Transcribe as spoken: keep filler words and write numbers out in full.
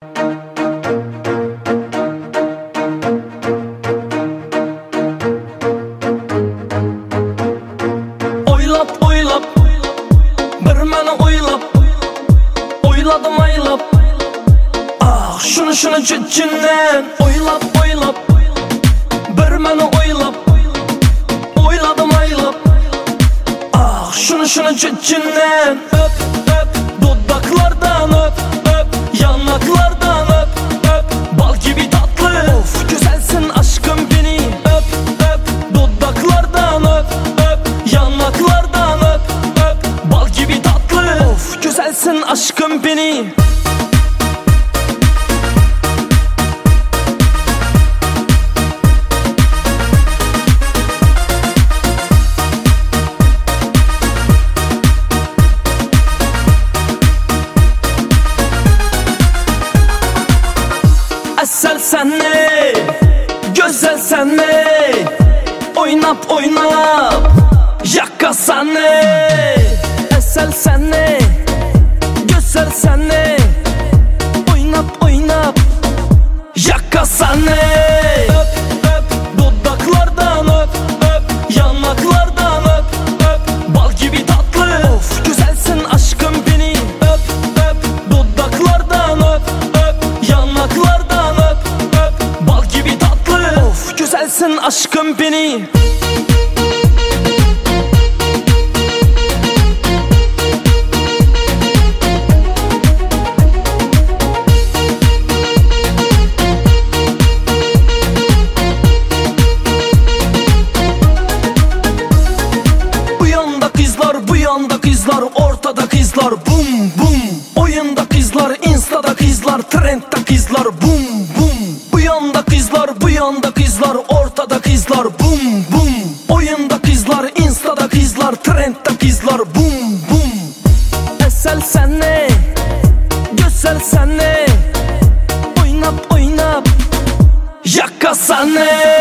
Oylap oylap bir meni oylap, oyladım aylap. Ah şunu şunu çeçinden oylap oylap bir meni oylap, oyladım aylap. Ah şunu şunu çeçinden öp öp, dudaklardan öp öp, yanaklardan öp öp, bal gibi tatlı. Of güzelsin aşkım beni öp öp, dudaklardan öp öp, yanaklardan öp öp, bal gibi tatlı. Of güzelsin aşkım beni. Esel sen ne, güzel sen ne, oynap oynap, yakka sen ne. Esel sen ne, güzel sen ne, oynap oynap, yakka sen ne. Öp öp, dudaklardan öp öp, yanaklardan öp öp, bal gibi tatlı. Of güzelsin aşkım beni öp öp, dudaklardan öp öp, yanaklardan öp öp, bal gibi tatlı. Of güzelsin aşkım beni. Bu yanda kızlar, bu yanda kızlar, ortada kızlar, bum bum. Oyunda kızlar, instada kızlar, trendde kızlar, bum bum. Bu yanda kızlar, bu yanda kızlar, ortada kızlar, bum bum. Oyunda kızlar, instada kızlar, trendde kızlar, bum bum. Esel sen ne, güzel sen ne, oynap oynap, yakka sen ne.